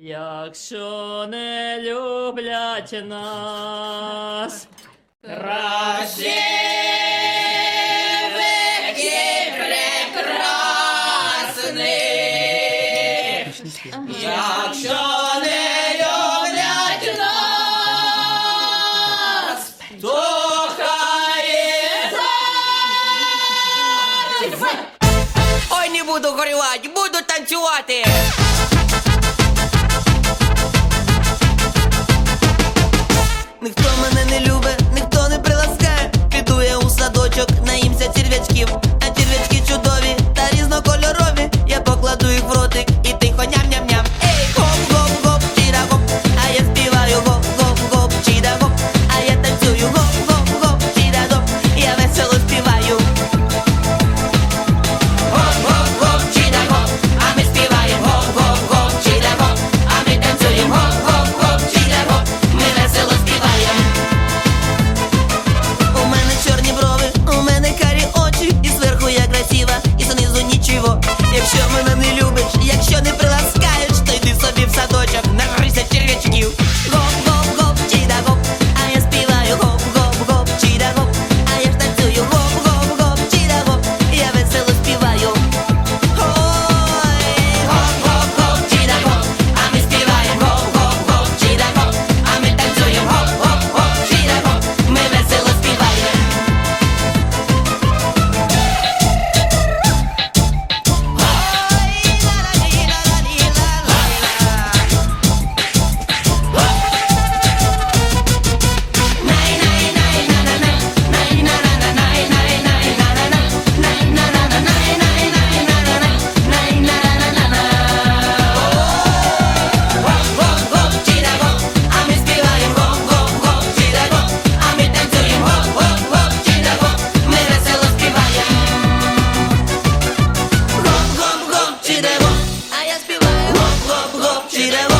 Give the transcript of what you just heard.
Якщо не люблять нас, краще якщо не люблять нас, то хай Ой, не буду горювати, буду танцювати. Ніхто мене не любить, ніхто не приласкає. Піду я у садочок, наїмся черв'ячків. А черв'ячки чудові та різнокольорові. Я покладу їх в ротик і тихо ням-ням-ням. Ей, гоп-гоп-гоп, чіда-гоп, а я співаю гоп-гоп-гоп, чіда-гоп, а я танцюю гоп-гоп-гоп, чіда-гоп, я весело співаю. Гоп-гоп-гоп, чіда-гоп, а ми співаємо гоп-гоп-гоп, чіда-гоп, а ми танцюємо гоп-гоп-гоп, чіда-гоп, ми весело співаємо. У мене чорні брови, у мене карі очі, і зверху я красива, і знизу нічого. Якщо мене не любиш, якщо не приласкаєш, то йди собі в садочок, нагрися черв'ячків. Гоп-гоп-гоп, чіда-гоп, а я співаю гоп-гоп-гоп, чіда-гоп, а я ж танцюю гоп-гоп-гоп, чіда-гоп, я весело співаю. Ой, гоп-гоп-гоп, чіда-гоп, а ми співаємо гоп-гоп-гоп, чіда-гоп, а ми танцюємо гоп-гоп-гоп, чіда-гоп, ми весело співаємо. Гоп-гоп-гоп, чіда-гоп, а ми співаємо гоп-гоп-гоп, чіда-гоп, а ми танцюємо гоп-гоп-гоп, чіда-гоп, ми весело співаємо. Гоп-гоп-гоп, чіда-гоп, а я співаю гоп-гоп-гоп, чіда-гоп.